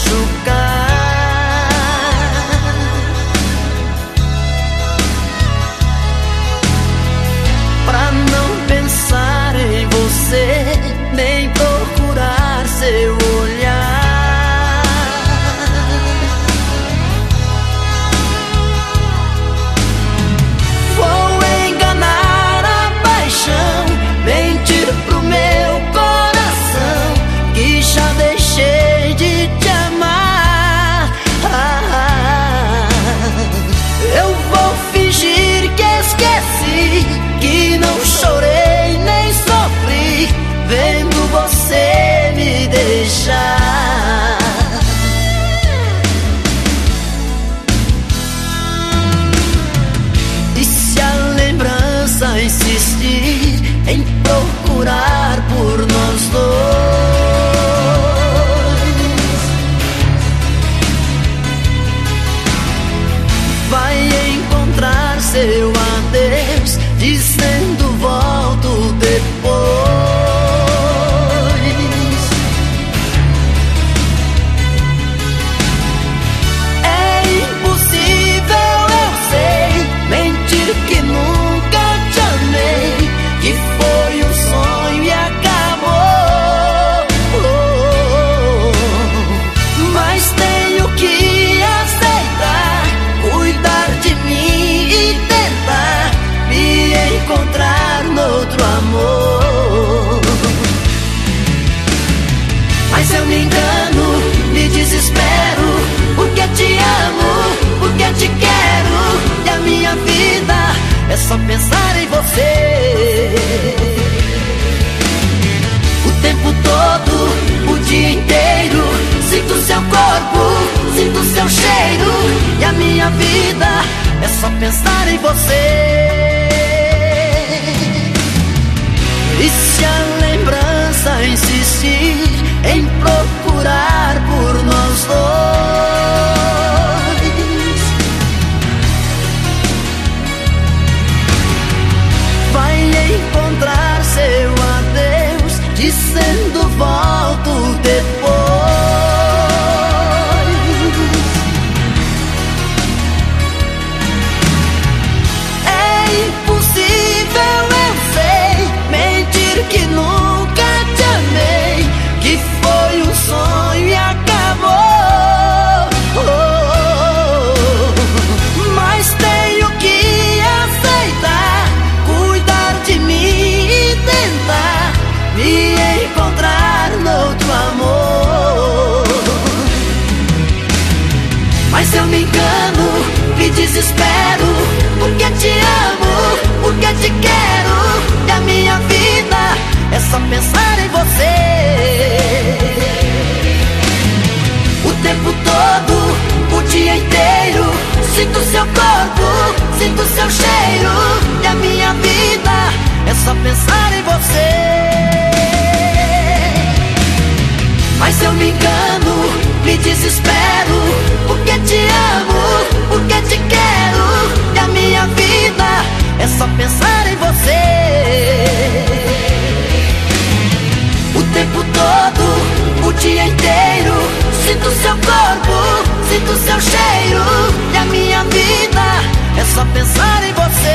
pra não pensar em você, nem procurar seu olhar. Vou enganar a paixão, mentir pro meu coração, que já deixei de te amar. Eu vou fingir que esqueci, que não chorei nem sofri, vendo você me deixar. E se a lembrança insistir em procurar por nós dois, vai encontrar seu adeus dizendo volto depois. É impossível, eu sei, mentir que nunca te amei, que foi um sonho e acabou. Mas tenho que aceitar, cuidar de mim e tentar me encontrar noutro amor. Mas eu me engano, me desespero, porque te amo, porque te quero, e a minha vida é só pensar em você. O tempo todo, o dia inteiro, sinto seu corpo, sinto seu cheiro, e a minha vida é só pensar em você. E se a lembrança insistir em procurar por nós dois, vai encontrar seu adeus dizendo volto depois. É impossível, eu sei, mentir que nunca te amei, que foi um sonho e acabou. Mas tenho que aceitar, cuidar de mim e tentar me encontrar noutro amor. Mas eu me engano, me desespero, porque te amo, porque te quero, e a minha vida é só pensar em você. O tempo todo, o dia inteiro, sinto seu corpo, sinto seu cheiro, e a minha vida é só pensar em você. Mas eu me engano, me desespero, porque te amo, porque te quero, e a minha vida é só pensar em você. O tempo todo, o dia inteiro, sinto seu corpo, sinto seu cheiro, e a minha vida é só pensar em você.